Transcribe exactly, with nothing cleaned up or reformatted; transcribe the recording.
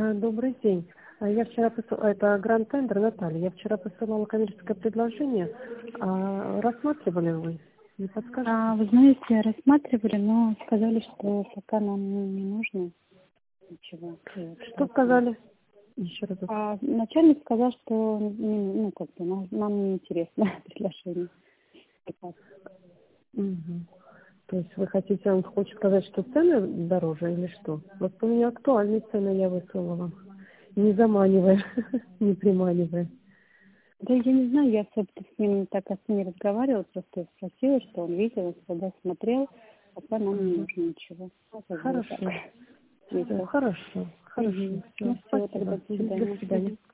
А, Добрый день. А, Я вчера посылала, это Гранд Тендер, Наталья. Я вчера посылала коммерческое предложение. А, рассматривали вы? Не подскажете? А, вы знаете, рассматривали, но сказали, что пока нам не нужно ничего. Вот, Что поэтому. сказали? Еще раз. А, начальник сказал, что ну, ну, как бы, нам, нам не интересно предложение. Угу. То есть вы хотите, он хочет сказать, что цены дороже или что? Вот у меня актуальные цены я высылала. Не заманивая, не приманивая. Да я не знаю, я, собственно, с ним так как не разговаривала, просто спросила, что он видел, когда смотрел, пока нам не нужно ничего. Вот как бы Хорошо. так. Всё, хорошо. Хорошо. Угу. Всё, Ну все, спасибо. тогда до До свидания. свидания.